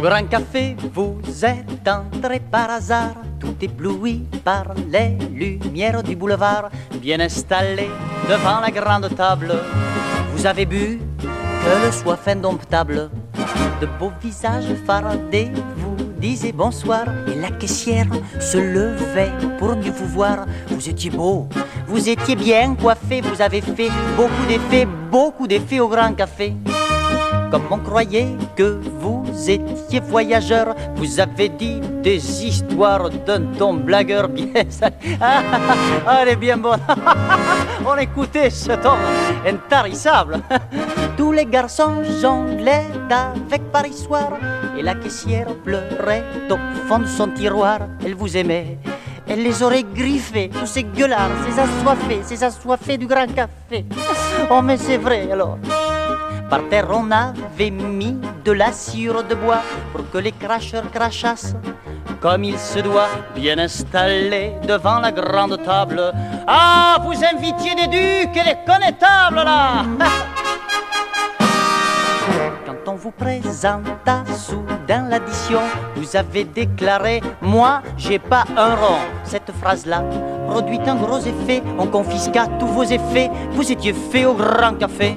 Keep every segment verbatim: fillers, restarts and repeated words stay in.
Grand Café, vous êtes entré par hasard, tout ébloui par les lumières du boulevard. Bien installé devant la grande table, vous avez bu que le soif indomptable. De beaux visages fardés vous disaient bonsoir, et la caissière se levait pour mieux vous voir. Vous étiez beau, vous étiez bien coiffé, vous avez fait beaucoup d'effets, beaucoup d'effets au Grand Café. Comme on croyait que vous étiez voyageur, vous avez dit des histoires d'un ton blagueur bien sale. Ah, ah, ah, elle est bien bonne. On écoutait ce ton intarissable. Tous les garçons jonglaient avec Paris soir, et la caissière pleurait au fond de son tiroir. Elle vous aimait, elle les aurait griffés, tous ces gueulards, ces assoiffés, ces assoiffés du Grand Café. Oh mais c'est vrai alors. Par terre on avait mis de la sciure de bois pour que les cracheurs crachassent comme il se doit, bien installés devant la grande table. Ah, vous invitiez des ducs et des connétables là. Quand on vous présenta soudain l'addition, vous avez déclaré « Moi, j'ai pas un rond ». Cette phrase-là produit un gros effet, on confisqua tous vos effets, vous étiez fait au Grand Café.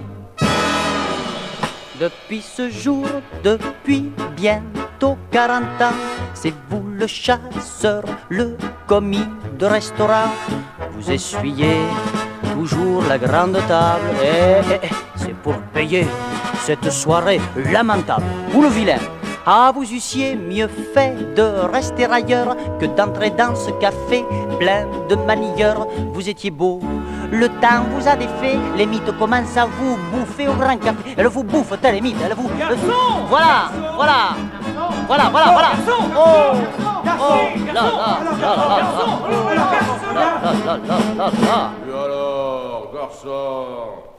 Depuis ce jour, depuis bientôt quarante ans, c'est vous le chasseur, le commis de restaurant. Vous essuyez toujours la grande table, et, et, et c'est pour payer cette soirée lamentable. Vous le vilain, ah vous eussiez mieux fait de rester ailleurs que d'entrer dans ce café plein de manieurs. Vous étiez beau, le temps vous a défait, les mythes commencent à vous bouffer au Grand Café. Elle vous bouffe, t'as les mythes, elle vous... Garçon, voilà, voilà, voilà, voilà, voilà. Oh, oh, là, là, là, là, là, là, là, là, là, là, là. Et alors, garçon?